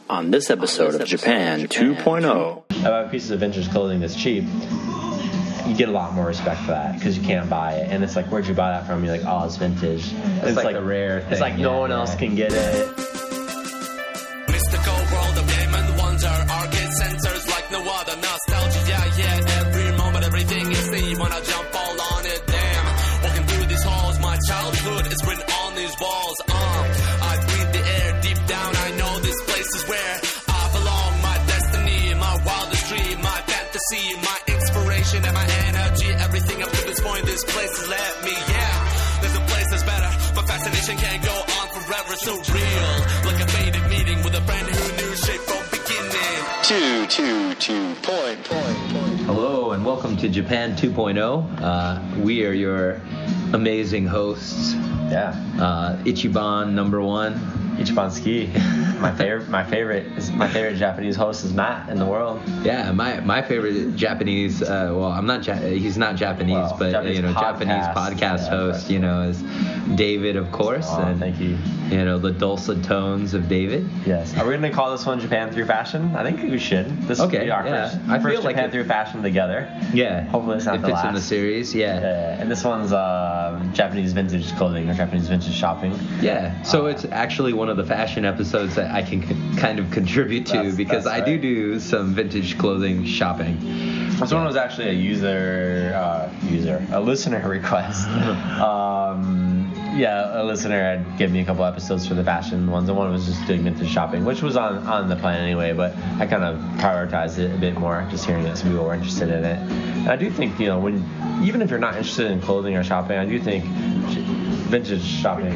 On this episode of Japan 2.0. About pieces of vintage clothing that's cheap, you get a lot more respect for that because you can't buy it. And it's like, where'd you buy that from? You're like, oh, it's vintage. It's like a rare thing. It's like no one else can get it. Mystical world of game and wonder. Arcade sensors like no other. Nostalgia, yeah. Every moment, everything you see. Wanna jump all on it, damn. Walking through these halls, my childhood is written on these walls. I breathe the air deep down. I know this place is where I belong. My destiny, my wildest dream, my fantasy, my inspiration and my energy. Everything up to this point, this place has led me, yeah. There's a place that's better. My fascination can't go on forever. So real, like a faded meeting with a friend who knew shape from beginning. Hello and welcome to Japan 2.0. We are your amazing hosts. Yeah. Ichiban number one. Ichiban Ski. My favorite Japanese host is Matt in the world. Yeah, my favorite Japanese. He's not Japanese, but Japanese podcast host. Yeah, is David, of course. And thank you. The dulcet tones of David. Yes. Are we going to call this one Japan Through Fashion? I think we should. This will be our first Japan Through Fashion together. Yeah. Hopefully it's not the last. It fits in the series. Yeah. And this one's Japanese vintage clothing or Japanese vintage shopping. Yeah. So it's actually one of the fashion episodes that I can kind of contribute to because I do some vintage clothing shopping. This one was actually a listener request. A listener had given me a couple episodes for the fashion ones, and one was just doing vintage shopping, which was on the plan anyway, but I kind of prioritized it a bit more, just hearing that some people were interested in it. And I do think, even if you're not interested in clothing or shopping, I do think vintage shopping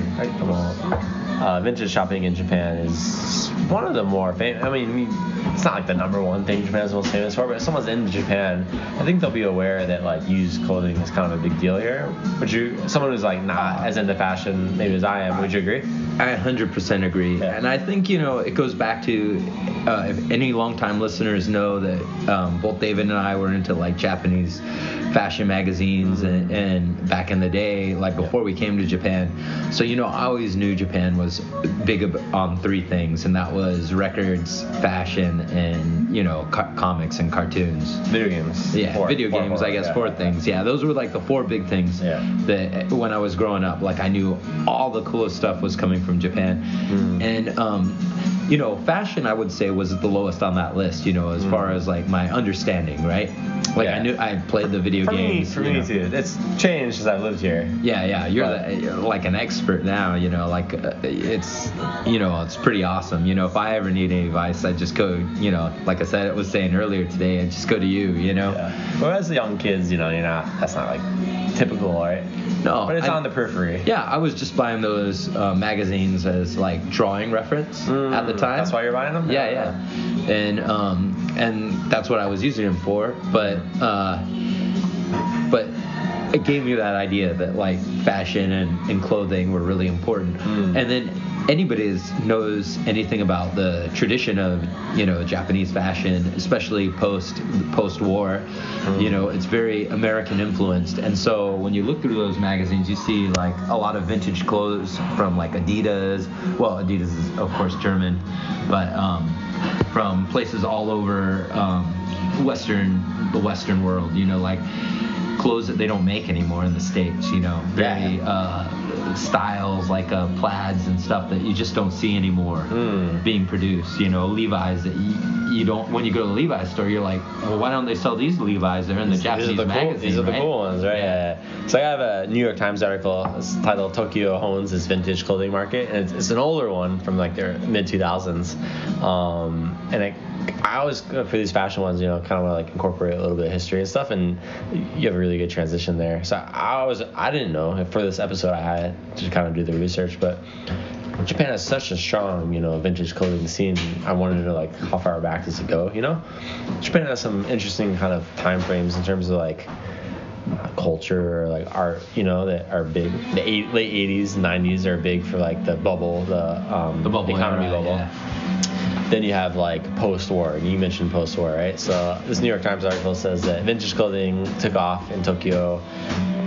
in Japan is one of the more famous. I mean, it's not like the number one thing Japan is most famous for, but if someone's in Japan, I think they'll be aware that like used clothing is kind of a big deal here. Someone who's like not as into fashion maybe as I am, would you agree? I 100% agree. Yeah. And I think, it goes back to, if any longtime listeners know that both David and I were into like Japanese fashion magazines and back in the day, like before we came to Japan. So, I always knew Japan was big on three things, and that was records, fashion, and, comics and cartoons. Video games. Yeah, video games, four things. Yeah, those were like the four big things that when I was growing up, like I knew all the coolest stuff was coming from Japan. And, fashion, I would say, was the lowest on that list, as far as like my understanding, right? Like I knew I played the video games. For me too. It's changed as I've lived here. Yeah. You're like an expert now, it's pretty awesome. If I ever need any advice, I just go, like I was saying earlier today, I just go to you, Yeah. Well, as the young kids, that's not like typical, right? No. But it's on the periphery. Yeah, I was just buying those magazines as like drawing reference at the time. That's why you're buying them? Yeah. And that's what I was using them for, but it gave me that idea that like fashion and clothing were really important. And then anybody knows anything about the tradition of Japanese fashion, especially post-war, it's very American influenced. And so when you look through those magazines, you see like a lot of vintage clothes from like Adidas. Well, Adidas is of course German, but from places all over the Western world, like clothes that they don't make anymore in the States, very styles like plaids and stuff that you just don't see anymore being produced. Levi's that you don't. When you go to the Levi's store, you're like, well, why don't they sell these Levi's? They're in the Japanese magazine. These are the cool ones, right? Yeah. So I have a New York Times article. It's titled "Tokyo Owns Its Vintage Clothing Market," and it's an older one from like their mid 2000s. And I always, for these fashion ones, kind of want to like incorporate a little bit of history and stuff, and you have a really good transition there. So I didn't know if for this episode I had to kind of do the research, but Japan has such a strong, vintage clothing scene. I wanted to know like how far back does it go? Japan has some interesting kind of time frames in terms of like culture or like art, that are big. The late 80s, 90s are big for like the bubble, the economy bubble. Yeah. Then you have like post-war, and you mentioned post-war, right? So this New York Times article says that vintage clothing took off in Tokyo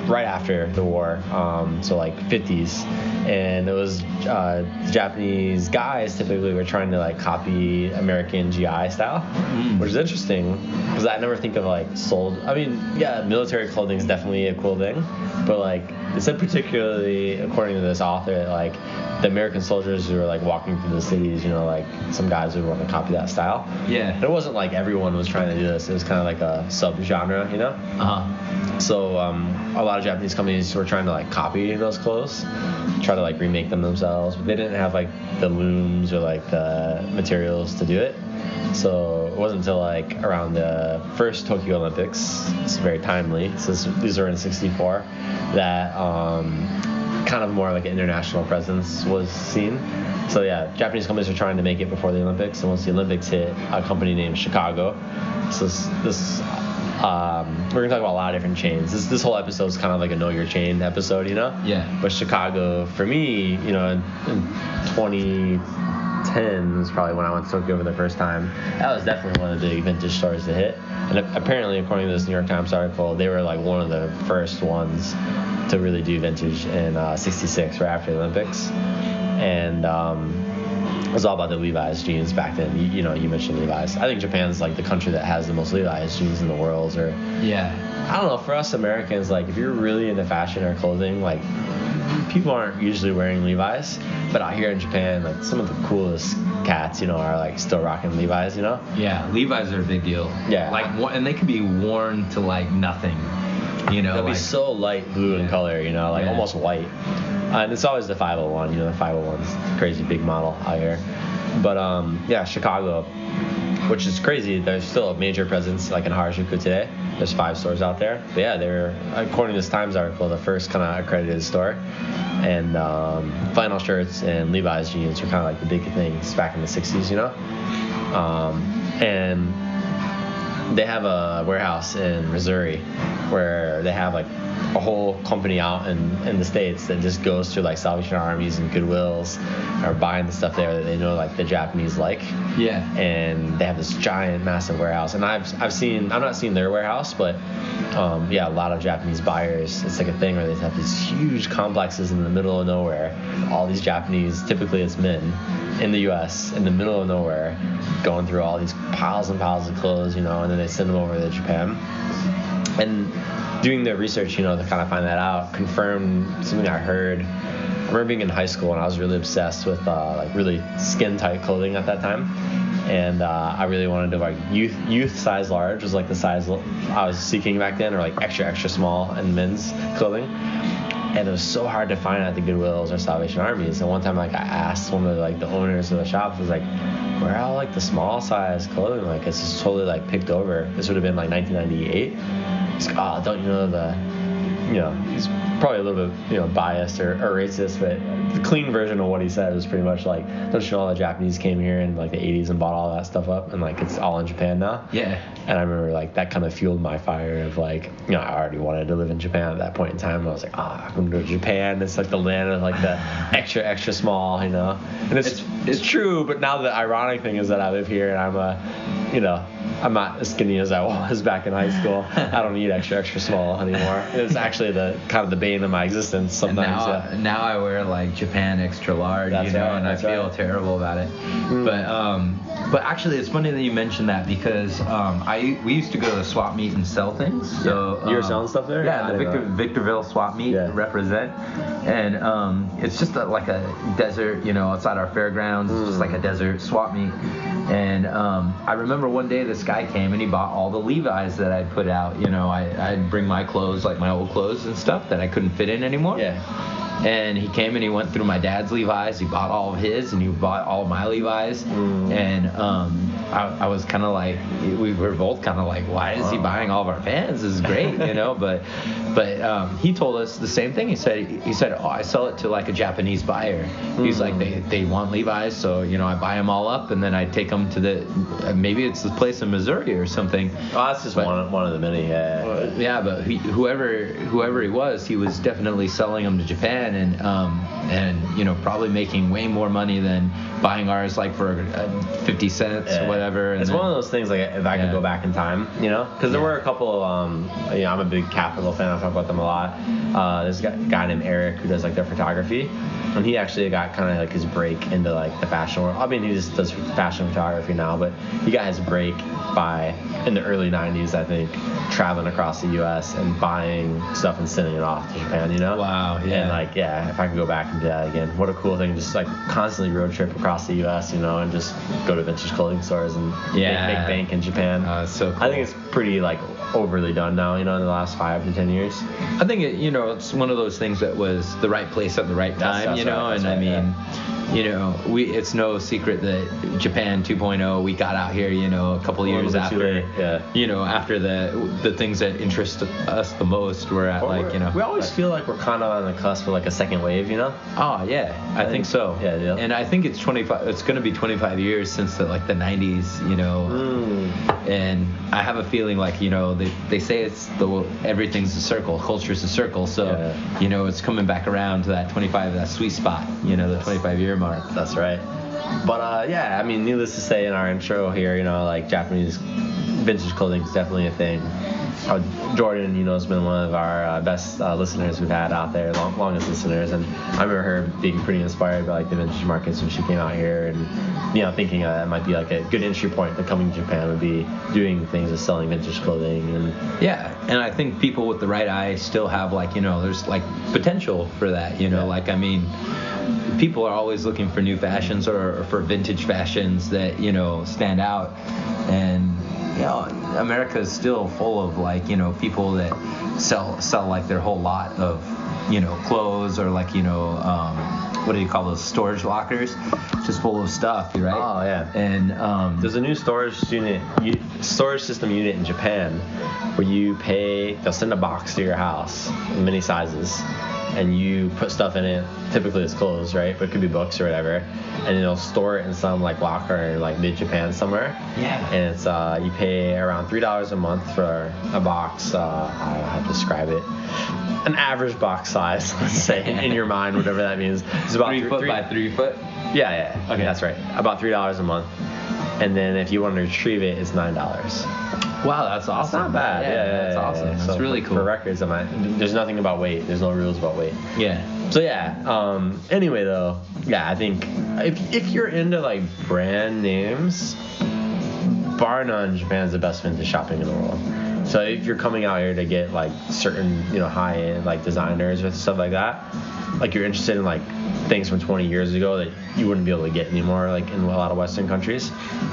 right after the war, so like 50s, and it was Japanese guys typically were trying to like copy American GI style, which is interesting because I never think of like military clothing is definitely a cool thing, but like it said particularly according to this author, like the American soldiers who were like walking through the cities, you know, like some guys would want to copy that style. Yeah. And it wasn't like everyone was trying to do this. It was kind of like a sub-genre, you know? Uh-huh. So a lot of Japanese companies were trying to like copy those clothes, try to like remake them themselves, but they didn't have like the looms or like the materials to do it. So it wasn't until like around the first Tokyo Olympics, it's very timely, so these are in '64, that kind of more like an international presence was seen. So yeah, Japanese companies were trying to make it before the Olympics, and once the Olympics hit, a company named Chicago. So this we're gonna talk about a lot of different chains. This whole episode is kind of like a know your chain episode, you know? Yeah. But Chicago, for me, you know, in 2010 was probably when I went to Tokyo for the first time. That was definitely one of the big vintage stores to hit. And apparently, according to this New York Times article, they were like one of the first ones to really do vintage in '66, right after the Olympics. And it was all about the Levi's jeans back then. You know, you mentioned Levi's. I think Japan's like the country that has the most Levi's jeans in the world. Or I don't know, for us Americans, like if you're really into fashion or clothing, like people aren't usually wearing Levi's, but out here in Japan, like some of the coolest cats, you know, are like still rocking Levi's, you know? Yeah, Levi's are a big deal. Yeah. Like, and they could be worn to like nothing, you know? They'll be so light blue in color, you know, like almost white. And it's always the 501, you know, the 501's crazy big model out here. But Chicago, which is crazy, there's still a major presence like in Harajuku today. There's 5 stores out there. But yeah, they were, according to this Times article, the first kind of accredited store. And flannel shirts and Levi's jeans were kind of like the big things back in the 60s, you know? And they have a warehouse in Missouri where they have like a whole company out in the States that just goes to like Salvation Armies and Goodwills, or buying the stuff there that they know like the Japanese like. Yeah. And they have this giant, massive warehouse. And I've not seen their warehouse, but a lot of Japanese buyers, it's like a thing where they have these huge complexes in the middle of nowhere. All these Japanese, typically it's men, in the U.S., in the middle of nowhere, going through all these piles and piles of clothes, you know, and then they send them over to Japan. And doing the research, you know, to kind of find that out, confirmed something I heard. I remember being in high school and I was really obsessed with like really skin tight clothing at that time. And I really wanted to like youth size large was like the size I was seeking back then, or like extra small in men's clothing. And it was so hard to find at the Goodwills or Salvation Armies. And one time, like, I asked one of like the owners of the shops, was like, where are all like the small size clothing? Like, it's just totally like picked over. This would have been like 1998. He's like, oh, don't you know he's probably a little bit, you know, biased or racist, but the clean version of what he said was pretty much like, don't you know all the Japanese came here in like the 80s and bought all that stuff up, and like it's all in Japan now? Yeah. And I remember like that kind of fueled my fire of like, you know, I already wanted to live in Japan at that point in time. And I was like, I'm going to go to Japan. It's like the land of like the extra small, you know. And it's true, but now the ironic thing is that I live here and I'm not as skinny as I was back in high school. I don't need extra small anymore. It's actually the kind of the bane of my existence sometimes. And now I wear like Japan extra large, and I feel terrible about it. But actually, it's funny that you mentioned that, because we used to go to the swap meet and sell things. So you were selling stuff there? Yeah, the Victorville swap meet represent, and it's just like a desert, you know, outside our fairgrounds. It's just like a desert swap meet. And I remember one day this guy came and he bought all the Levi's that I'd put out. You know, I'd bring my clothes, like my old clothes and stuff that I couldn't fit in anymore. Yeah. And he came and he went through my dad's Levi's. He bought all of his, and he bought all of my Levi's. And I was kind of like, we were both kind of like, why is he buying all of our Vans? This is great, you know. But he told us the same thing. He said, oh, I sell it to like a Japanese buyer. He's like, they want Levi's, so you know, I buy them all up, and then I take them to maybe it's the place in Missouri or something. Oh, that's just one of the many. Yeah, but whoever he was definitely selling them to Japan. And you know, probably making way more money than buying ours like for 50 cents or whatever. And It's then, one of those things, like, if I could go back in time, you know? Because there were a couple, I'm a big Capital fan. I talk about them a lot. There's a guy named Eric who does, like, their photography. And he actually got kind of, like, his break into, like, the fashion world. I mean, he just does fashion photography now, but he got his break in the early 90s, I think, traveling across the U.S. and buying stuff and sending it off to Japan, you know? Wow, yeah. And, like, if I could go back and do that again, what a cool thing. Just, like, constantly road trip across the U.S., you know, and just go to vintage clothing stores and make bank in Japan. It's so cool. I think it's pretty, like, overly done now, you know, in the last 5 to 10 years. I think it's one of those things that was the right place at the right time, That's you know. right, and right, I mean, you know, it's no secret that Japan 2.0, we got out here, you know, a couple years bit too after, late, you know, after the things that interest us the most. We're at, like, you know. We always feel like we're kind of on the cusp of, like, a second wave, you know. Oh yeah, I think so. Yeah. And I think it's 25. It's going to be 25 years since the 90s, you know. And I have a feeling, like, you know, they say everything's a circle, culture's a circle. So you know, it's coming back around to that 25, that sweet spot, you know, the 25-year mark. That's right. But I mean, needless to say, in our intro here, you know, like, Japanese vintage clothing is definitely a thing. Jordan, you know, has been one of our best listeners we've had out there, longest listeners, and I remember her being pretty inspired by, like, the vintage markets when she came out here, and, you know, thinking it might be, like, a good entry point to coming to Japan would be doing things with selling vintage clothing. And I think people with the right eye still have, like, you know, there's, like, potential for that, you know. Like, I mean, people are always looking for new fashions or for vintage fashions that, you know, stand out. And, you know, America is still full of, like, you know, people that sell like their whole lot of, you know, clothes, or, like, you know, what do you call those, storage lockers, just full of stuff, right? Oh yeah. And there's a new storage system unit in Japan where they'll send a box to your house in many sizes, and you put stuff in it. Typically it's clothes, right? But it could be books or whatever, and they'll store it in some, like, locker, like, mid-Japan somewhere. Yeah. And it's you pay around $3 a month for a box. I don't know how to describe it. An average box size, let's say, in your mind, whatever that means. It's about 3 foot by 3 foot. Yeah. Okay, that's right. About $3 a month. And then if you want to retrieve it, it's $9. Wow, that's awesome. That's not bad. Yeah, that's awesome. That's So really cool. For records, there's nothing about weight. There's no rules about weight. Yeah. So anyway though, I think if you're into, like, brand names, bar none, Japan's the best vintage shopping in the world. So if you're coming out here to get, like, certain, you know, high-end, like, designers or stuff like that, like, you're interested in, like, things from 20 years ago that you wouldn't be able to get anymore, like, in a lot of Western countries,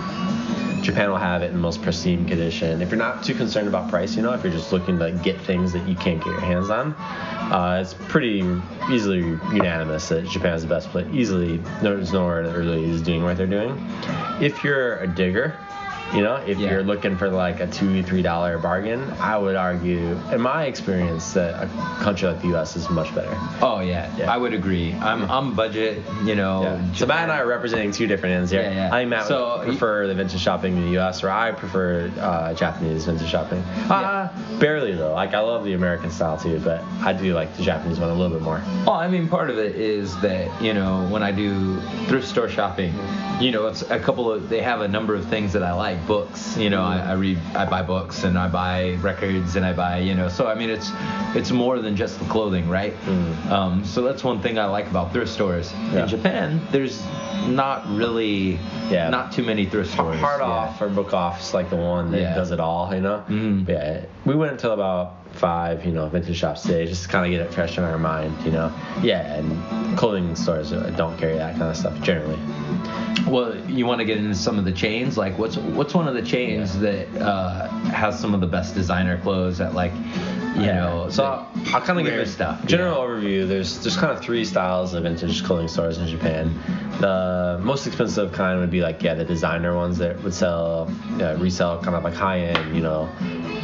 Japan will have it in the most pristine condition. If you're not too concerned about price, you know, if you're just looking to get things that you can't get your hands on, it's pretty easily unanimous that Japan's the best place. Easily, there's nowhere that really is doing what they're doing. If you're a digger, you know, if you're looking for, like, a $2-3 bargain, I would argue, in my experience, that a country like the U.S. is much better. Oh yeah. I would agree. I'm budget, you know. Yeah. So Matt and I are representing two different ends here. Yeah. I think Matt would prefer the vintage shopping in the U.S., or I prefer Japanese vintage shopping. Barely though. Like, I love the American style too, but I do like the Japanese one a little bit more. Well, I mean, part of it is that, you know, when I do thrift store shopping, you know, it's they have a number of things that I like. Books, you know, I buy books, and I buy records, and I buy, you know, so I mean, it's more than just the clothing, right? So that's one thing I like about thrift stores. In Japan, there's not really not too many thrift stores. Hard Off or Book Off's, like, the one that does it all, you know. Yeah, we went until about 5, you know, vintage shops today, just to kind of get it fresh in our mind, you know. And clothing stores don't carry that kind of stuff generally. Well, you want to get into some of the chains? Like, what's one of the chains that has some of the best designer clothes at, like, you know? So I'll kind of give a stuff. General overview. There's kind of 3 styles of vintage clothing stores in Japan. The most expensive kind would be, like, the designer ones that would resell kind of, like, high end, you know.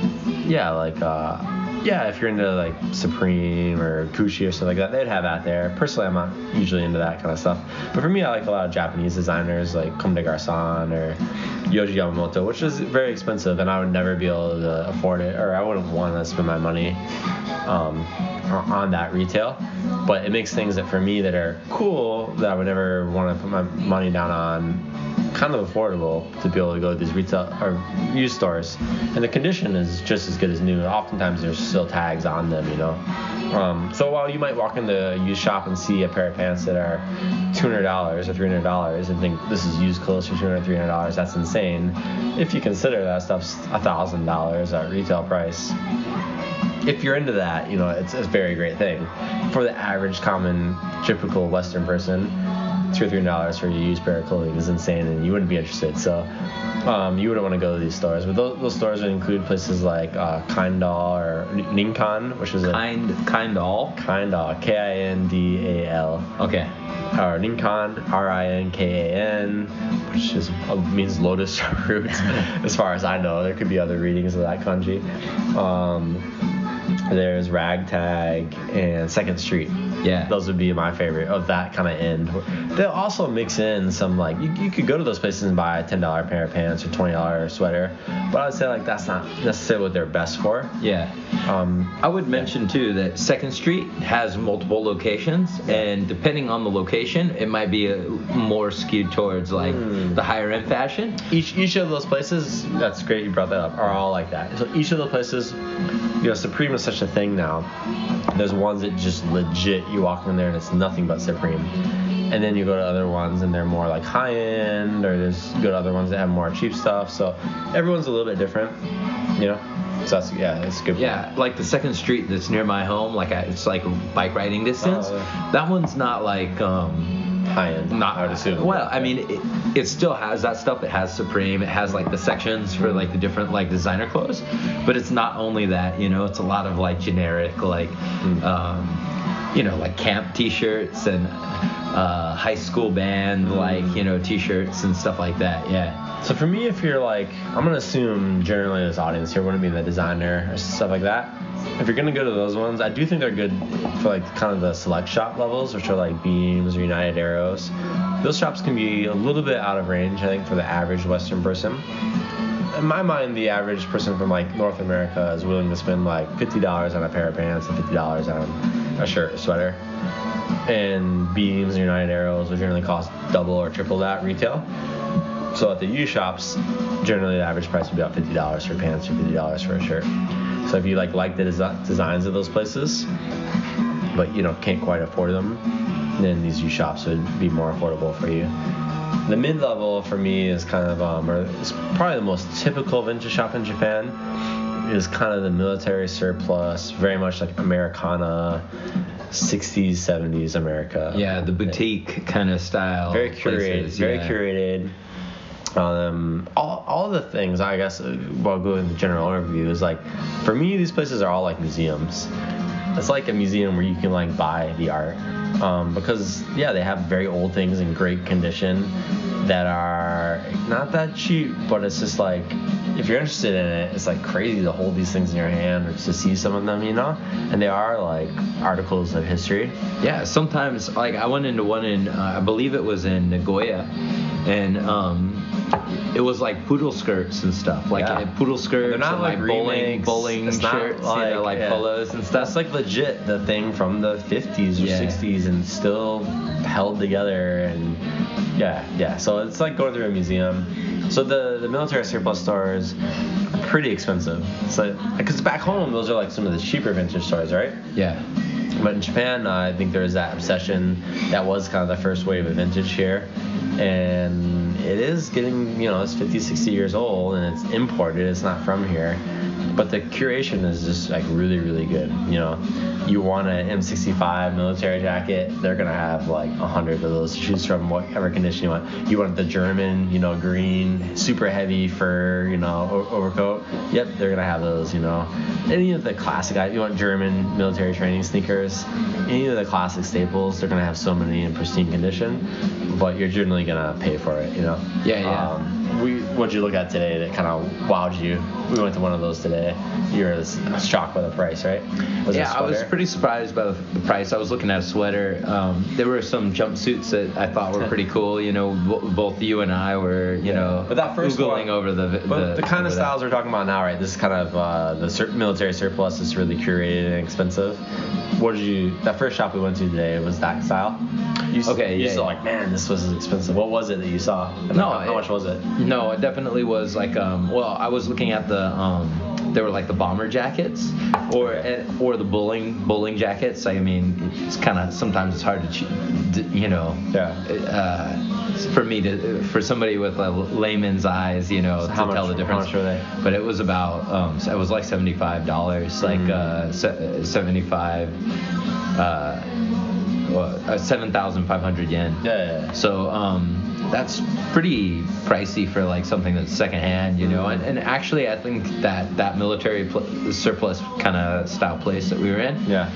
If you're into, like, Supreme or Gucci or stuff like that, they'd have that there. Personally, I'm not usually into that kind of stuff. But for me, I like a lot of Japanese designers like Comme des Garçons or Yohji Yamamoto, which is very expensive, and I would never be able to afford it, or I wouldn't want to spend my money on that retail. But it makes things that for me that are cool that I would never want to put my money down on kind of affordable to be able to go to these retail or used stores, and the condition is just as good as new. Oftentimes there's still tags on them, you know. So while you might walk into a used shop and see a pair of pants that are $200 or $300 and think this is used clothes for $200, $300, that's insane. If you consider that stuff's $1,000 at retail price, if you're into that, you know, it's a very great thing. For the average, common, typical Western person, $2 or $3 for a used pair of clothing is insane, and you wouldn't be interested. So you wouldn't want to go to these stores. But those stores would include places like Kindal or Ninkan, which is Kindal, Kindal, okay, or Ninkan, Rinkan, which means lotus root. As far as I know, there could be other readings of that kanji. There's Ragtag and Second Street. Yeah. Those would be my favorite of that kind of end. They'll also mix in some, like, you could go to those places and buy a $10 pair of pants or $20 sweater, but I would say, like, that's not necessarily what they're best for. Yeah. I would mention, too, that Second Street has multiple locations, and depending on the location, it might be more skewed towards, like, the higher-end fashion. Each of those places, that's great you brought that up, are all like that. So each of those places, you know, Supreme is such a thing now. There's ones that just legit, you walk in there and it's nothing but Supreme. And then you go to other ones and they're more like high-end, or there's go to other ones that have more cheap stuff. So everyone's a little bit different, you know. So that's a good point. Yeah, like the Second Street that's near my home, like it's like bike riding distance. Oh, yeah. That one's not like high-end, I would assume. Well, I mean, it still has that stuff. It has Supreme. It has like the sections for like the different like designer clothes. But it's not only that, you know. It's a lot of like generic like, you know, like camp T-shirts and high school band like, you know, T-shirts and stuff like that. Yeah. So for me, if you're like, I'm gonna assume generally this audience here wouldn't be the designer or stuff like that. If you're gonna go to those ones, I do think they're good for like kind of the select shop levels, which are like Beams or United Arrows. Those shops can be a little bit out of range, I think, for the average Western person. In my mind, the average person from like North America is willing to spend like $50 on a pair of pants and $50 on a shirt or sweater. And Beams and United Arrows will generally cost double or triple that retail. So at the used shops, generally the average price would be about $50 for pants or $50 for a shirt. So if you like the designs of those places, but you know can't quite afford them, then these used shops would be more affordable for you. The mid-level for me is kind of, or it's probably the most typical vintage shop in Japan, is kind of the military surplus, very much like Americana, 60s, 70s America. Yeah, the boutique kind of style. Very curated, places, very curated. All the things, I guess, while going the general overview, is like, for me, these places are all like museums. It's like a museum where you can like buy the art, because they have very old things in great condition that are not that cheap, but it's just like, if you're interested in it, it's like crazy to hold these things in your hand or to see some of them, you know, and they are like articles of history. Yeah, sometimes, like, I went into one in, I believe it was in Nagoya, and it was like poodle skirts and stuff, like poodle skirts. They're not and like bowling shirts, like, you know, like polos and stuff. That's like legit the thing from the 50s or 60s and still held together, and so it's like going through a museum. So the military surplus stores are pretty expensive. So because back home those are like some of the cheaper vintage stores, right? Yeah. But in Japan, I think there's that obsession. That was kind of the first wave of vintage here. And it is getting, you know, it's 50, 60 years old, and it's imported. It's not from here. But the curation is just, like, really, really good. You know, you want an M65 military jacket, they're going to have, like, 100 of those to choose from, whatever condition you want. You want the German, you know, green, super heavy fur, you know, overcoat. Yep, they're going to have those, you know. Any of the classic, you want German military training sneakers, any of the classic staples, they're going to have so many in pristine condition. But you're generally going to pay for it, you know. Yeah. What'd you look at today that kind of wowed you? We went to one of those today. You were shocked by the price, right? I was pretty surprised by the price. I was looking at a sweater. There were some jumpsuits that I thought were pretty cool. You know, both you and I were, you know, but that first Googling one, over the kind of styles we're talking about now, right? This is kind of the military surplus is really curated and expensive. That first shop we went to today, was that style? You yeah. saw like, man, this was expensive. What was it that you saw? And No, how much was it? No, it definitely was like well, I was looking at the they were like the bomber jackets or the bowling jackets. I mean, it's kind of sometimes it's hard to for somebody with a layman's eyes, to tell the difference. How much were they? But it was about it was like $75, like 7,500 yen. Yeah. So that's pretty pricey for like something that's secondhand, And actually, I think that military surplus kind of style place that we were in. Yeah.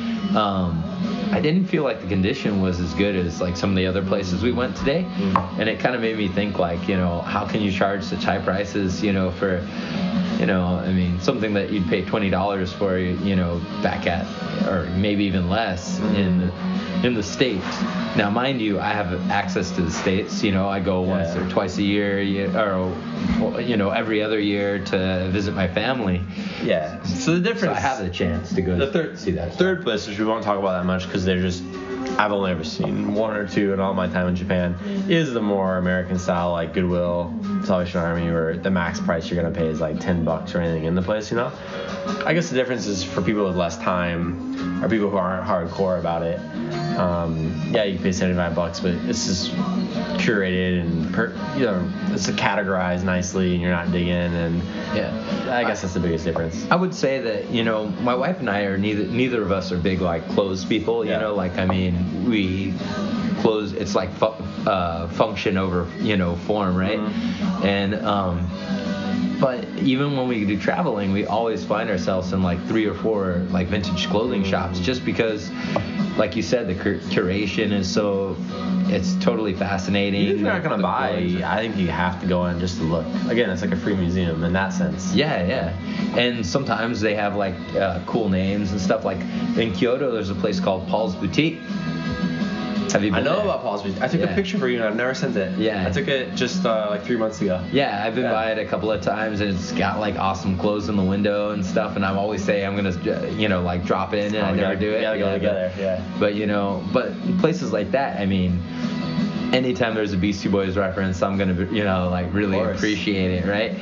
I didn't feel like the condition was as good as like some of the other places we went today, and it kind of made me think like, how can you charge such high prices, for, I mean, something that you'd pay $20 for, back at, or maybe even less in the States. Now, mind you, I have access to the States. I go once or twice a year, or every other year to visit my family. Yeah. So the difference. So I have the chance to go see that. Third place, which we won't talk about that much because they're just. I've only ever seen one or two in all my time in Japan. Is the more American style, like Goodwill, Salvation Army, where the max price you're gonna pay is like $10 or anything in the place. I guess the difference is for people with less time or people who aren't hardcore about it. You pay $75, but it's just curated and it's categorized nicely, and you're not digging. And I guess that's the biggest difference. I would say that my wife and I are neither of us are big like clothes people. Like I mean, we clothes. It's like function over form, right? Mm-hmm. And but even when we do traveling, we always find ourselves in like 3 or 4 like vintage clothing shops, just because, like you said, the curation is it's totally fascinating. Even if you're not gonna buy, I think you have to go in just to look. Again, it's like a free museum in that sense. Yeah. And sometimes they have like cool names and stuff. Like in Kyoto, there's a place called Paul's Boutique. Have you been I know there? about Paul's Boutique. I took a picture for you and I've never sent it. Yeah. I took it just like 3 months ago. Yeah, I've been by it a couple of times, and it's got like awesome clothes in the window and stuff. And I always say I'm gonna, like drop in, and I never do it. Yeah, go together. Yeah. But but places like that, I mean, anytime there's a Beastie Boys reference, I'm gonna like really appreciate it, right?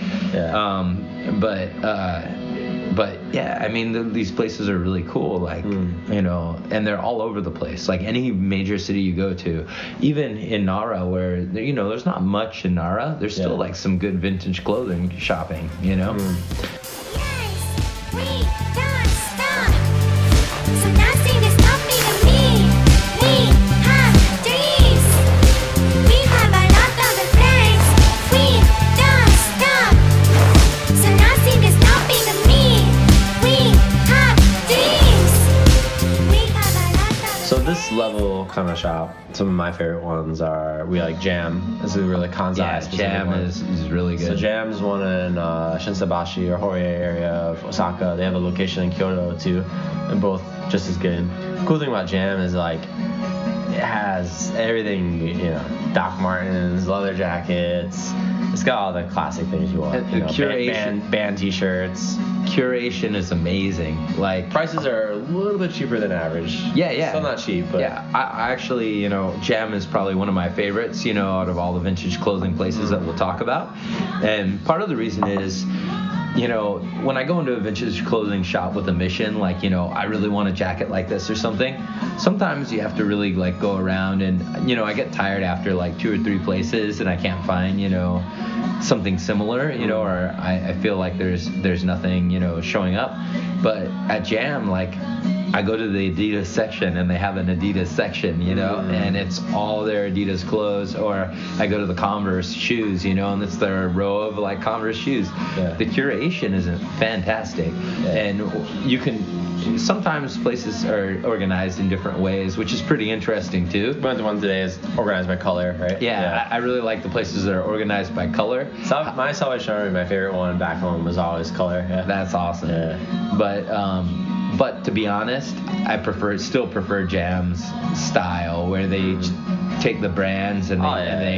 Yeah. But yeah, I mean, these places are really cool, like, and they're all over the place. Like any major city you go to, even in Nara, where, there's not much in Nara, there's still like some good vintage clothing shopping, This level kind of shop, some of my favorite ones are, we like Jam. This is really Kansai. Jam is really good. So Jam's one in Shinsebashi or Horie area of Osaka. They have a location in Kyoto too, and both just as good. The cool thing about Jam is like it has everything, Doc Martens, leather jackets. It's got all the classic things you want. The curation, band t-shirts. Curation is amazing. Like prices are a little bit cheaper than average. Yeah. Still not cheap, but I actually, Jam is probably one of my favorites, out of all the vintage clothing places that we'll talk about. And part of the reason is, when I go into a vintage clothing shop with a mission, like, I really want a jacket like this or something, sometimes you have to really like go around and, I get tired after like 2 or 3 places and I can't find, something similar, or I feel like there's nothing, showing up. But at Jam, like, I go to the Adidas section and they have an Adidas section, and it's all their Adidas clothes. Or I go to the Converse shoes, and it's their row of like Converse shoes. Yeah. The curation is fantastic, and you can. Sometimes places are organized in different ways, which is pretty interesting too. But the one today is organized by color, right? Yeah. I really like the places that are organized by color. My Salvation Army, my favorite one back home, was always color. Yeah. That's awesome. Yeah. But to be honest, I still prefer Jam's style, where they take the brands and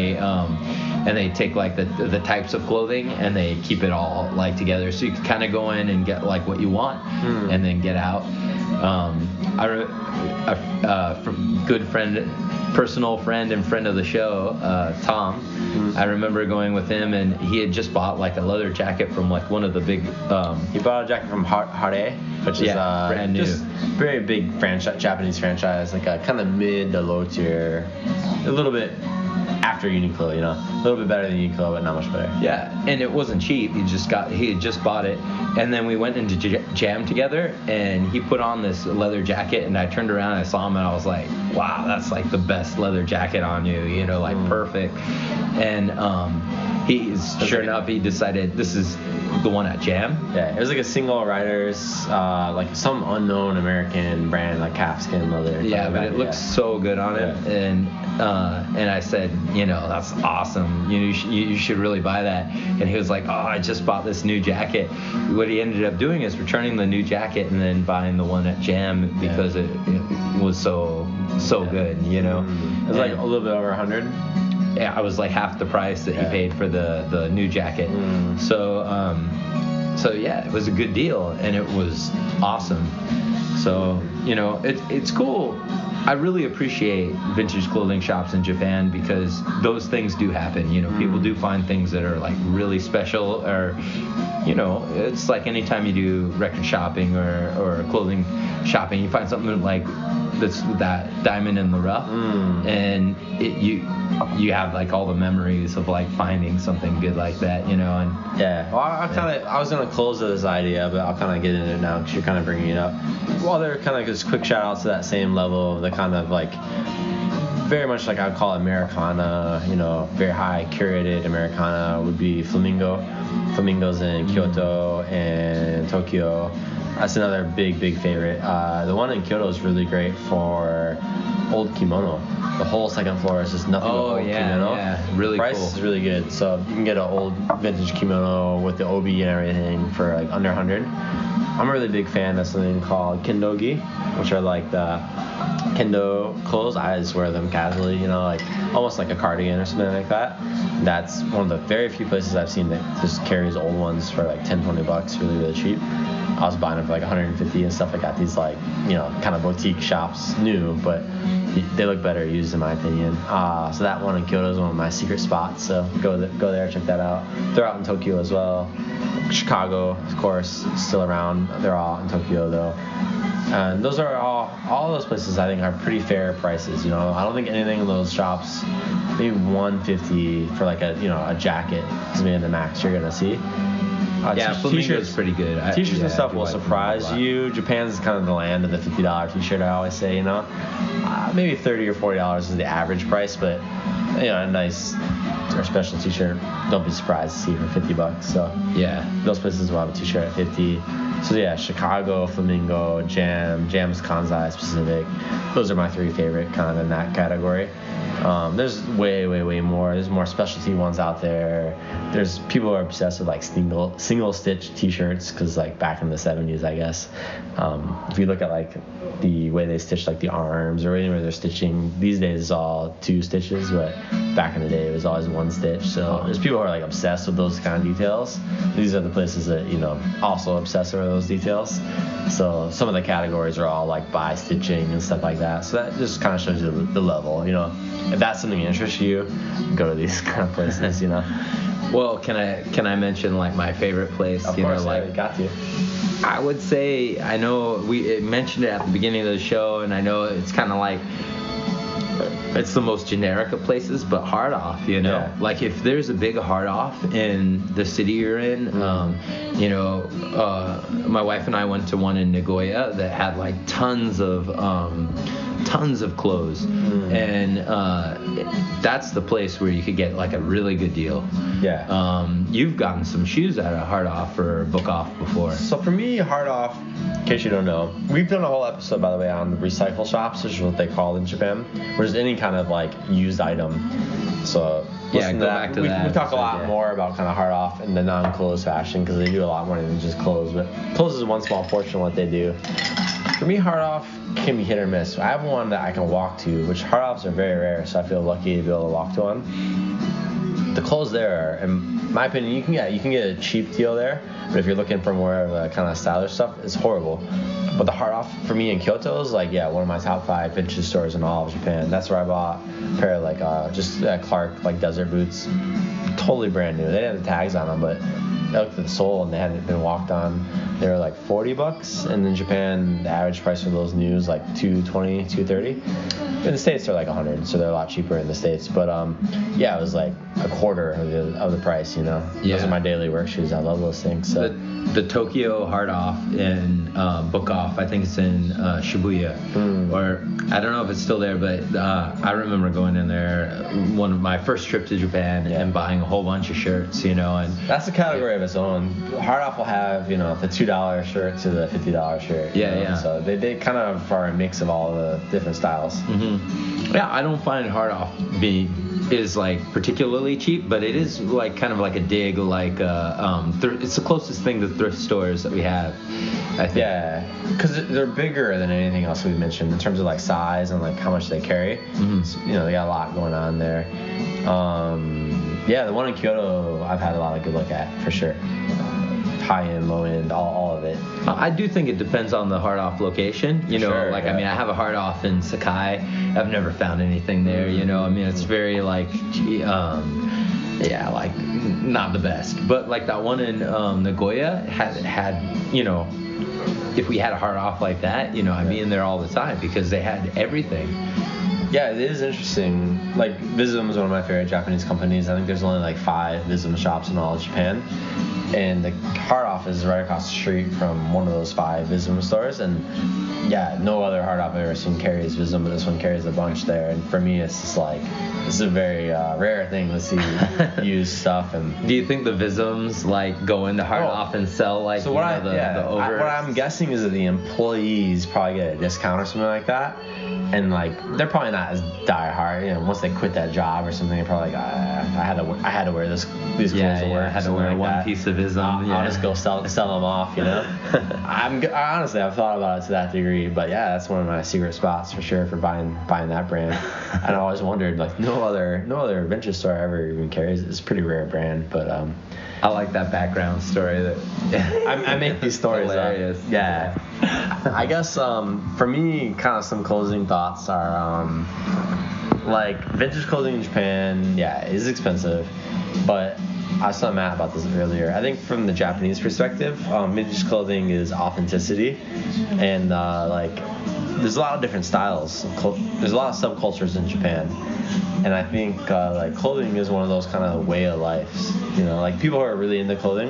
they take like the types of clothing and they keep it all like together, so you can kind of go in and get like what you want and then get out. A good friend personal friend and friend of the show, Tom. I remember going with him, and he had just bought like a leather jacket from like one of the big. He bought a jacket from Hare, which is brand new, just very big Japanese franchise, like a kind of mid to low tier, a little bit after Uniqlo, a little bit better than Uniqlo, but not much better. Yeah, and it wasn't cheap. He had just bought it, and then we went into Jam together, and he put on this leather jacket, and I turned around and I saw him, and I was like, wow, that's like the best leather jacket on you, like perfect. And sure enough, he decided this is the one at Jam. Yeah, it was like a single riders, like some unknown American brand, like calfskin leather. Yeah, but it looks so good on it, and I said, that's awesome. You should really buy that. And he was like, oh, I just bought this new jacket. What he ended up doing is returning the new jacket and then buying the one at Jam because it was so good. It was like a little bit over 100. Yeah, I was like half the price that he paid for the new jacket. So yeah, it was a good deal, and it was awesome. So it's cool. I really appreciate vintage clothing shops in Japan because those things do happen. People do find things that are like really special, or it's like anytime you do record shopping or clothing shopping, you find something like that's that diamond in the rough, and you have like all the memories of like finding something good like that, and well, I was gonna close with this idea, but I'll kind of get into it now because you're kind of bringing it up. Well, they're kind of like just quick shout outs to that same level of the kind of like very much like I'd call it Americana, very high curated Americana would be Flamingos in Kyoto and Tokyo. That's another big favorite. The one in Kyoto is really great for old kimono. The whole second floor is just nothing but old kimono. Yeah, really Price cool. is really good. So you can get an old vintage kimono with the obi and everything for like under 100. I'm a really big fan of something called kendogi, which are like the kendo clothes. I just wear them casually, like almost like a cardigan or something like that. That's one of the very few places I've seen that just carries old ones for like $10-20 really cheap. I was buying them for like 150 and stuff like that. These like, kind of boutique shops, new, but they look better used in my opinion. So that one in Kyoto is one of my secret spots. So go there, check that out. They're out in Tokyo as well. Chicago, of course, still around. They're all in Tokyo though. And those are all those places I think are pretty fair prices. I don't think anything in those shops, maybe $150 for like a jacket is maybe the max you're gonna see. Flamingo's pretty good. T-shirts and stuff will surprise you. Japan's kind of the land of the $50 T-shirt. I always say, maybe $30 or $40 is the average price, but a nice or special T-shirt, don't be surprised to see for $50. So yeah, those places will have a T-shirt at $50. So yeah, Chicago, Flamingo, Jam's Kansai specific. Those are my three favorite kind of in that category. There's way more. There's more specialty ones out there. There's people who are obsessed with like single stitch T-shirts because like back in the 70s, I guess. If you look at like the way they stitch like the arms or anywhere they're stitching, these days it's all 2 stitches, but back in the day it was always 1 stitch. So there's people who are like obsessed with those kind of details. These are the places that also obsess with those details. So some of the categories are all like by stitching and stuff like that. So that just kind of shows you the level. If that's something that interests you, go to these kind of places. Well, can I mention like my favorite place? Of course, you got to. I would say, I know we mentioned it at the beginning of the show, and I know it's kind of like it's the most generic of places, but Hard Off, Yeah. Like if there's a big Hard Off in the city you're in, my wife and I went to one in Nagoya that had like tons of clothes, and that's the place where you could get like a really good deal. Yeah. You've gotten some shoes out of Hard Off or Book Off before. So for me, Hard Off, in case you don't know, we've done a whole episode, by the way, on recycle shops, which is what they call in Japan, which is any kind of like used item. So yeah, go back to that. We talk a lot more about kind of Hard Off and the non-clothes fashion because they do a lot more than just clothes, but clothes is one small portion of what they do. For me, Hard Off can be hit or miss. I have one that I can walk to, which Hard Offs are very rare, so I feel lucky to be able to walk to one. The clothes there, in my opinion, you can get a cheap deal there, but if you're looking for more of a kind of stylish stuff, it's horrible. But the Hard Off for me in Kyoto is like, yeah, one of my top 5 vintage stores in all of Japan. That's where I bought a pair of like just Clark like desert boots, totally brand new. They didn't have the tags on them, but I looked at the sole and they hadn't been walked on. They were like $40, and in Japan the average price for those new is like $220, $230. In the States they're like $100, so they're a lot cheaper in the States. But yeah, it was like a quarter of the price, you know. Yeah. Those are my daily work shoes. I love those things. So The Tokyo Hard Off and Book Off, I think it's in Shibuya, or I don't know if it's still there, but I remember going in there one of my first trip to Japan and buying a whole bunch of shirts, you know, and that's a category of its own. Hard Off will have, you know, the $2 shirt to the $50 shirt. Yeah, you know? yeah. So they kind of are a mix of all the different styles. Yeah, I don't find Hard Off is like particularly cheap, but it is like kind of like a dig, like it's the closest thing to thrift stores that we have, I think. Yeah, because they're bigger than anything else we've mentioned in terms of like size and like how much they carry. So, you know, they got a lot going on there. Yeah, the one in Kyoto I've had a lot of good look at for sure. High end, low end, all of it. I do think it depends on the Hard Off location. You know, Sure, like, yeah. I mean, I have a Hard Off in Sakai. I've never found anything there, you know. I mean, it's very, like, yeah, like, not the best. But, like, that one in Nagoya had, you know, if we had a Hard Off like that, you know, I'd be in there all the time because they had everything. Yeah, it is interesting. Like, Visum is one of my favorite Japanese companies. I think there's only like 5 Visum shops in all of Japan. And the Hard Off is right across the street from one of those 5 Visum stores. And yeah, no other Hard Off I've ever seen carries Visum, but this one carries a bunch there. And for me, it's just like, it's a very rare thing to see used stuff. And Do you think the Visums, like, go into Hard Off and sell, like, so what I'm guessing is that the employees probably get a discount or something like that. And like, they're probably not as die-hard. You know, once they quit that job or something, they're probably like, I had to wear these clothes to work. I had to something wear like one that. piece of Visum. I'll just go sell them off, you know. I honestly, I've thought about it to that degree, but yeah, that's one of my secret spots for sure for buying that brand. And I always wondered, like, no other vintage store ever even carries it. It's a pretty rare brand, but I like that background story. That I make these stories hilarious. up. Yeah. I guess for me, kind of some closing thoughts are like, vintage clothing in Japan, yeah, is expensive, but I was telling Matt about this earlier. I think from the Japanese perspective, vintage clothing is authenticity, and like, there's a lot of different styles. There's a lot of subcultures in Japan, and I think like, clothing is one of those kind of way of lives. You know, like, people who are really into clothing,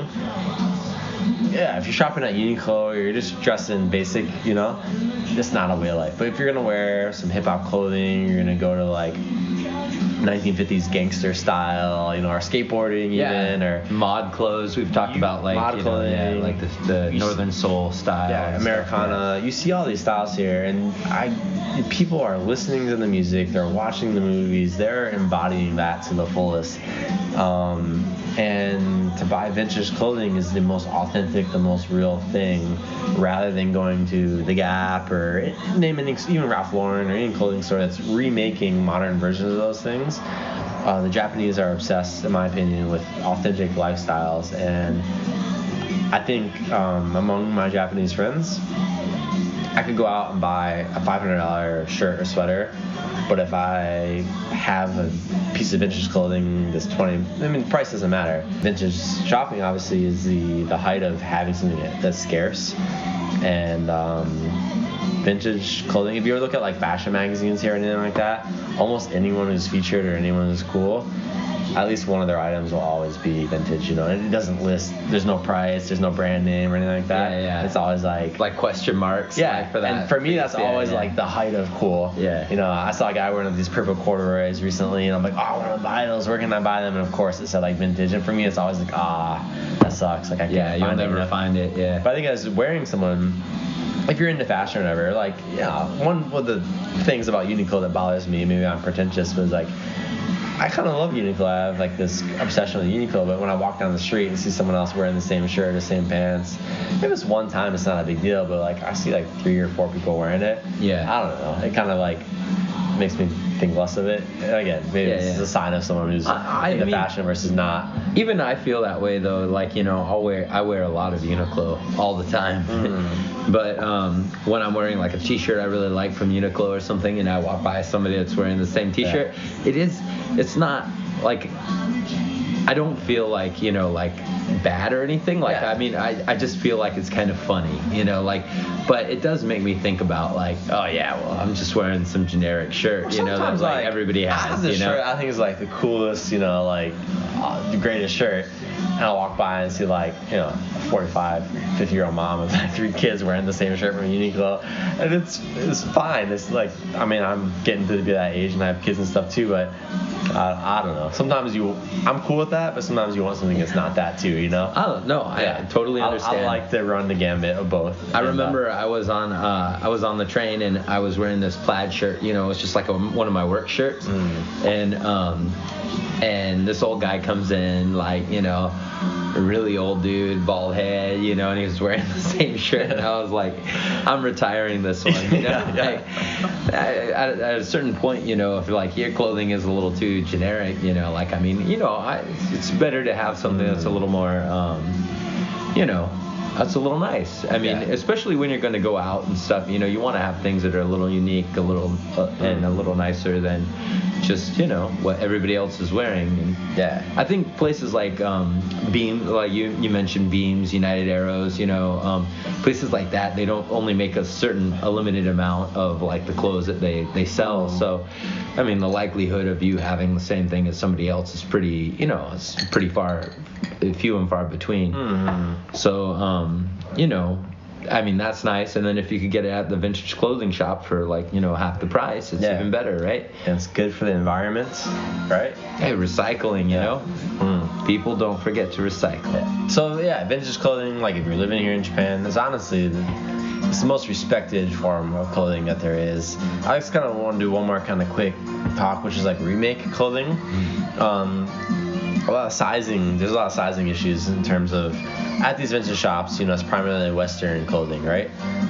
yeah, if you're shopping at Uniqlo or you're just dressed in basic, you know, it's not a way of life. But if you're gonna wear some hip hop clothing, you're gonna go to like 1950s gangster style, you know, or skateboarding even, or mod clothes. We've talked about, like, mod clothing, know, like the Northern Soul style. yeah, and Americana. You see all these styles here, and people are listening to the music, they're watching the movies, they're embodying that to the fullest. And to buy vintage clothing is the most authentic, the most real thing, rather than going to the Gap or name any, even Ralph Lauren or any clothing store that's remaking modern versions of those things. The Japanese are obsessed, in my opinion, with authentic lifestyles, and I think among my Japanese friends, I could go out and buy a $500 shirt or sweater, but if I have a piece of vintage clothing that's $20, I mean, price doesn't matter. Vintage shopping obviously is the height of having something that's scarce, and vintage clothing, if you ever look at like fashion magazines here or anything like that, almost anyone who's featured or anyone who's cool, at least one of their items will always be vintage, you know, and it doesn't list, there's no price, there's no brand name or anything like that. Yeah. It's always like question marks. yeah, like, for that. and for me that's always like the height of cool. Yeah. You know, I saw a guy wearing these purple corduroys recently, and I'm like, oh, I want to buy those. Where can I buy them? And of course, it said like vintage. And for me, it's always like, that sucks. Like, I can't you'll find it. never find it. Yeah. But I think as wearing someone, if you're into fashion or whatever, like, yeah, one of the things about Uniqlo that bothers me, maybe I'm pretentious, but it's like, I kind of love Uniqlo. I have like this obsession with Uniqlo, but when I walk down the street and see someone else wearing the same shirt, the same pants, if it's one time, it's not a big deal, but like, I see like 3 or 4 people wearing it. Yeah. I don't know. It kind of like makes me think less of it. And again, maybe Yeah, this is yeah. a sign of someone who's I into mean- fashion versus not. Even I feel that way though. Like, you know, I wear a lot of Uniqlo all the time. But when I'm wearing like a T-shirt I really like from Uniqlo or something, and I walk by somebody that's wearing the same T-shirt, it's not like, I don't feel like, you know, like bad or anything. Like, Yeah. I mean, I just feel like it's kind of funny, you know, like, but it does make me think about like, oh yeah, well, I'm just wearing some generic shirt, you know, that Sometimes, like everybody I have has, this you know. shirt I think is like the coolest, you know, like the greatest shirt. And I'll walk by and see like, you know, a 45, 50-year-old mom with like 3 kids wearing the same shirt from Uniqlo. And it's fine. It's like, I mean, I'm getting to be that age and I have kids and stuff too, but I don't know. Sometimes I'm cool with that, but sometimes you want something that's not that too, you know? I don't know. I totally understand. I like to run the gambit of both. I remember I was on the train and I was wearing this plaid shirt. You know, it's just like one of my work shirts. And this old guy comes in, like, you know, a really old dude, bald head, you know, and he was wearing the same shirt. And I was like, I'm retiring this one. You know? Like, at a certain point, you know, if like your clothing is a little too generic, you know, like, I mean, you know, it's better to have something that's a little more, you know, that's a little nice. I mean, especially when you're going to go out and stuff, you know, you want to have things that are a little unique, a little and a little nicer than just, you know, what everybody else is wearing. And I think places like Beam, like you mentioned Beams, United Arrows, you know, places like that, they don't only make a limited amount of like the clothes that they sell. So, I mean, the likelihood of you having the same thing as somebody else is pretty, you know, it's pretty few and far between. So, you know, I mean, that's nice. And then if you could get it at the vintage clothing shop for like, you know, half the price, it's even better, right? And it's good for the environment, right? Hey, recycling, you know? People don't forget to recycle. So, vintage clothing, like if you're living here in Japan, is honestly it's the most respected form of clothing that there is. I just kind of want to do one more kind of quick talk, which is like remake clothing. There's a lot of sizing issues in terms of at these vintage shops, you know, it's primarily Western clothing, right?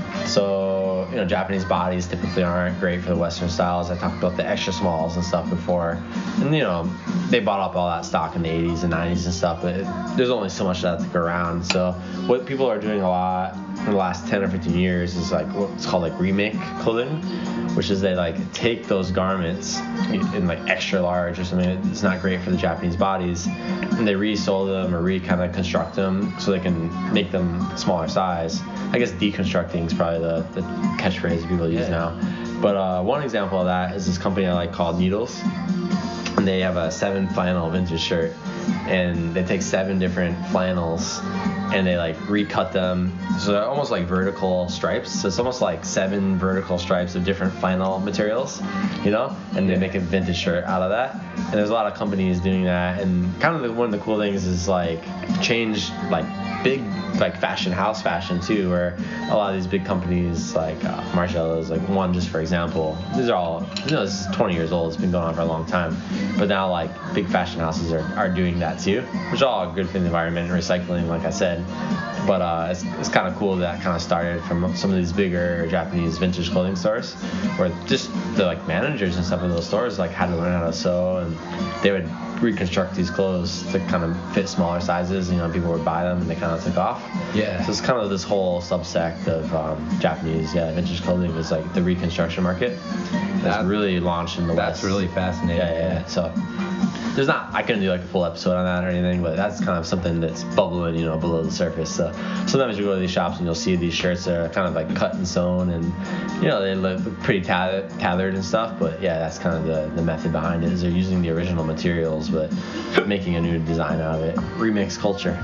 So, you know, Japanese bodies typically aren't great for the Western styles. I talked about the extra smalls and stuff before. And, you know, they bought up all that stock in the 80s and 90s and stuff, but there's only so much of that to go around. So what people are doing a lot in the last 10 or 15 years is like what's called like remake clothing, which is they like take those garments in like extra large or something that's not great for the Japanese bodies, and they resole them or kind of construct them so they can make them smaller size. I guess deconstructing is probably the catchphrase people use now. But one example of that is this company I like called Needles, and they have a 7 flannel vintage shirt, and they take 7 different flannels and they like recut them, so they're almost like vertical stripes. So it's almost like 7 vertical stripes of different flannel materials, you know, and they make a vintage shirt out of that. And there's a lot of companies doing that, and kind of one of the cool things is like change like big like house fashion too, where a lot of these big companies like Margiela is like one just for example. These are all, you know, this is 20 years old, it's been going on for a long time, but now like big fashion houses are doing that too, which is all good for the environment and recycling, like I said. But it's kind of cool that kind of started from some of these bigger Japanese vintage clothing stores, where just the like managers and stuff in those stores like had to learn how to sew, and they would reconstruct these clothes to kind of fit smaller sizes. You know, people would buy them and they kind of took off. So it's kind of this whole subsect of Japanese vintage clothing is like the reconstruction market that's really launched in the West. That's really fascinating. So there's not, I couldn't do like a full episode on that or anything, but that's kind of something that's bubbling, you know, below the surface. So sometimes you go to these shops and you'll see these shirts that are kind of like cut and sewn, and you know, they look pretty tailored and stuff, but that's kind of the method behind it, is they're using the original materials but making a new design out of it. Remix culture.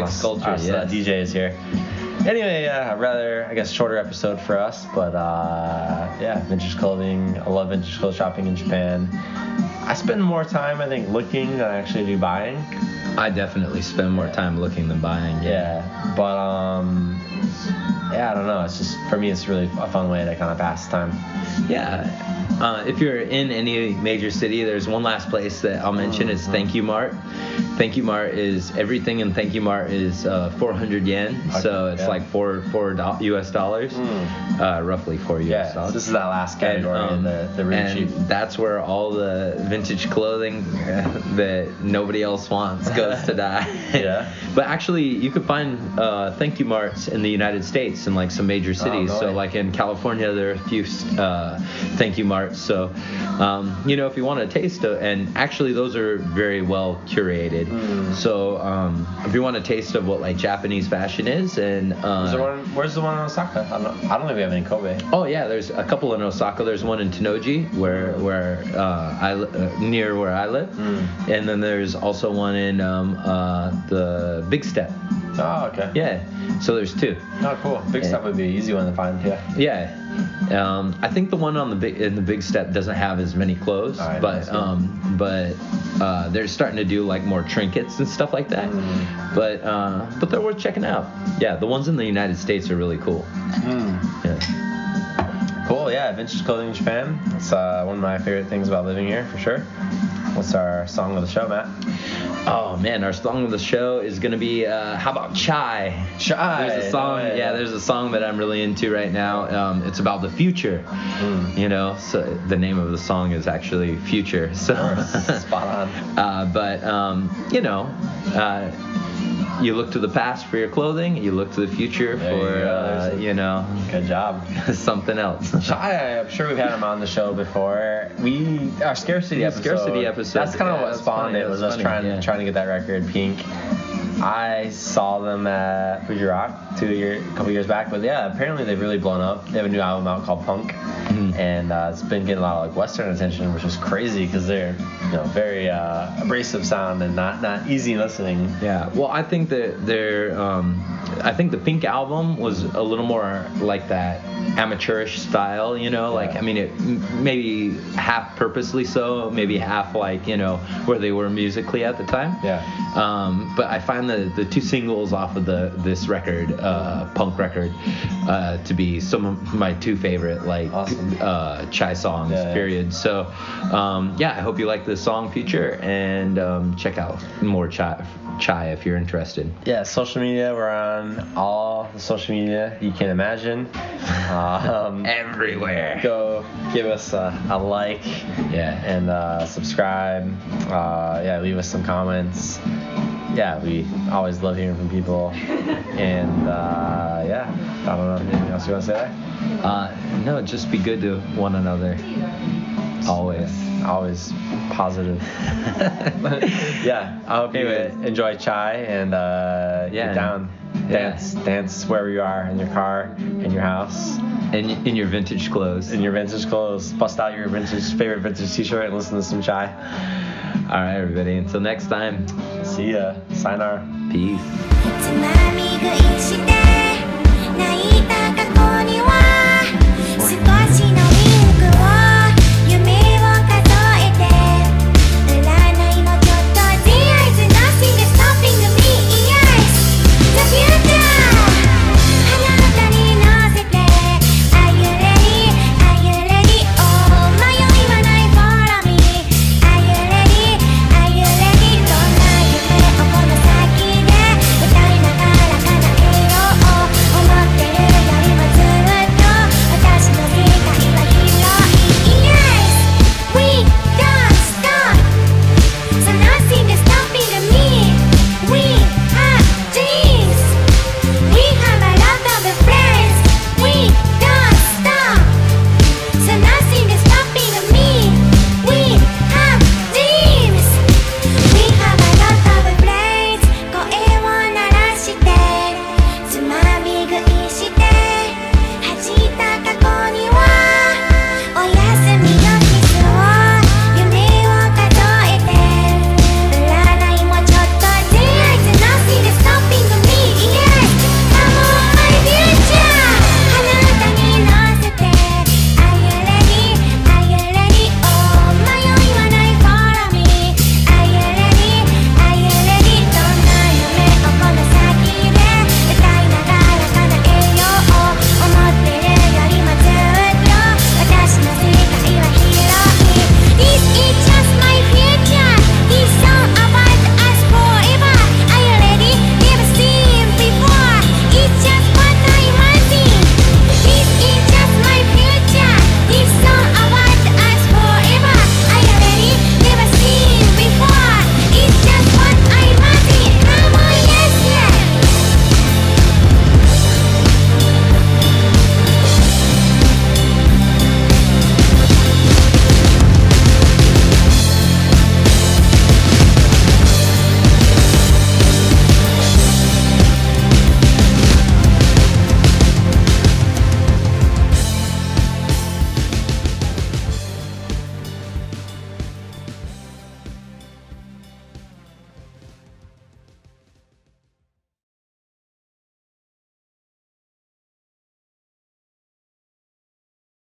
DJ is here. Anyway, rather, I guess, shorter episode for us, but vintage clothing. I love vintage clothes shopping in Japan. I spend more time, I think, looking than I actually do buying. I definitely spend more time looking than buying. But I don't know. It's just, for me, it's really a fun way to kind of pass time. If you're in any major city, there's one last place that I'll mention. It's Thank You Mart. Thank You Mart is everything in Thank You Mart is 400 yen, so it's like $4 US dollars, roughly $4 US dollars. This is that last category, the really cheap. That's where all the vintage clothing that nobody else wants goes to die. Yeah. But actually, you could find Thank You Marts in the United States in like some major cities. So like in California, there are a few Thank You Marts. So, if you want a taste of, and actually those are very well curated. So if you want a taste of what like Japanese fashion is, and where's the one in Osaka? I don't think we have any in Kobe. Oh yeah, there's a couple in Osaka. There's one in Tennoji near where I live, and then there's also one in the Big Step. Oh, okay. Yeah, so there's two. Oh, cool. Big Step would be an easy one to find. Yeah. I think the one in the Big Step doesn't have as many clothes, right, but they're starting to do like more trinkets and stuff like that. But they're worth checking out. Yeah, the ones in the United States are really cool. Yeah. Cool. Yeah, vintage clothing in Japan. It's one of my favorite things about living here, for sure. What's our song of the show, Matt? Oh man, our song of the show is gonna be how about Chai? Chai. There's a song. There's a song that I'm really into right now. It's about the future. So the name of the song is actually Future. So spot on. You look to the past for your clothing. You look to the future for Good job. something else. Chai, I'm sure we've had him on the show before. Our scarcity episode. That's kind of what spawned it. Was us trying to get that record, Pink. I saw them at Fuji Rock a couple years back, but yeah, apparently they've really blown up. They have a new album out called Punk, and it's been getting a lot of like Western attention, which is crazy because they're very abrasive sound and not easy listening. Yeah, well, I think that I think the Pink album was a little more like that amateurish style, it maybe half purposely so, maybe half like where they were musically at the time. Yeah. But I find the two singles off of this record, Punk record, to be some of my two favorite Chai songs. Period. So I hope you like the song Future, and check out more Chai if you're interested. Yeah, social media, we're on all the social media you can imagine. Everywhere. Go give us a like, and subscribe. Leave us some comments. Yeah, we always love hearing from people. And I don't know, anything else you want to say there? No, just be good to one another. Always positive. I hope you enjoy Chai and get down. Dance wherever you are, in your car, in your house. In your vintage clothes. Bust out your favorite vintage t-shirt and listen to some Chai. All right, everybody. Until next time. See ya. Sayonara. Peace.